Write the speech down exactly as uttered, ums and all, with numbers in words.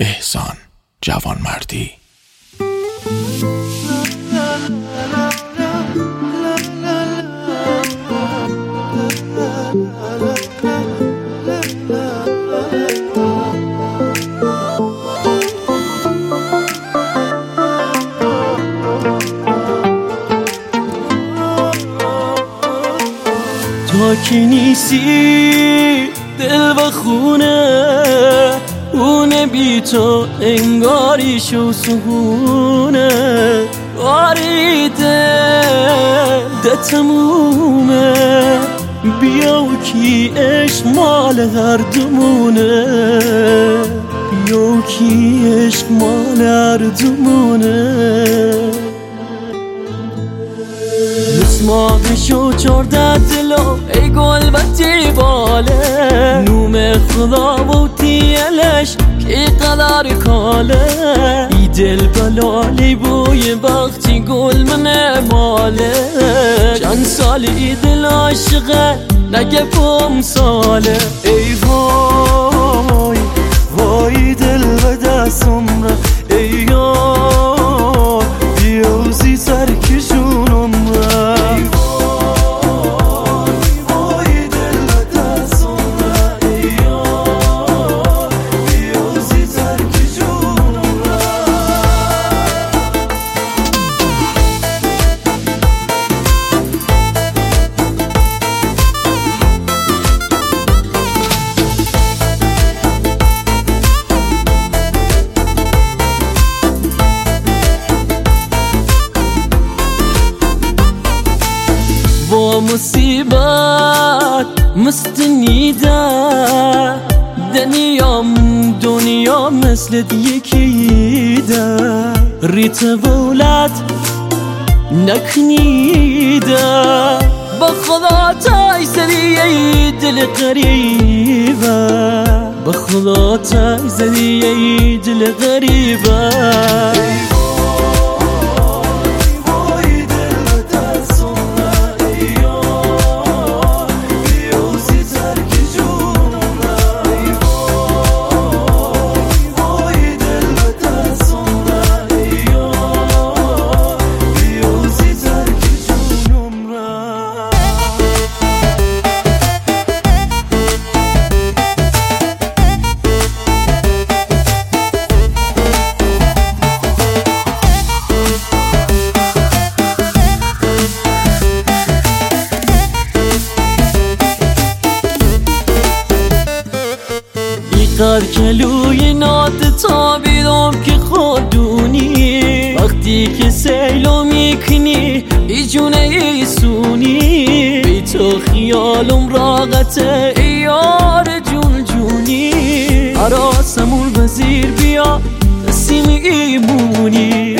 احسان جوانمردی. تا کی نیستی دل و خونه، اون بی تو انگاریش و سهونه. آری دل ده تمومه، بیا و کی عشق مال هر دومونه، بیا و کی عشق مال هر دومونه. مسمارشو چورده دلو ای گل بطی باله، نوم خدا و تیلش که قدر کاله. ای دل بلالی بوی بختی گل من ماله، چند سال ای دل عاشقه نگه پم ساله. ای وای وای دل و دستم را ای یار، بیوزی سرکشونم را. با مصیبت مستنیده دنیام دنیا مثل یکیده، ریت ولد نکنیده. با خدا تای زدی دل غریبه، با خدا تای زدی دل غریبه. قد کلوی ناد تابیدم که خودونی، وقتی که سیلو میکنی ای جونه ای سونی. بی تو خیالم راقته ای یار جون جونی، عراسمون وزیر بیا نسیم ایمونی.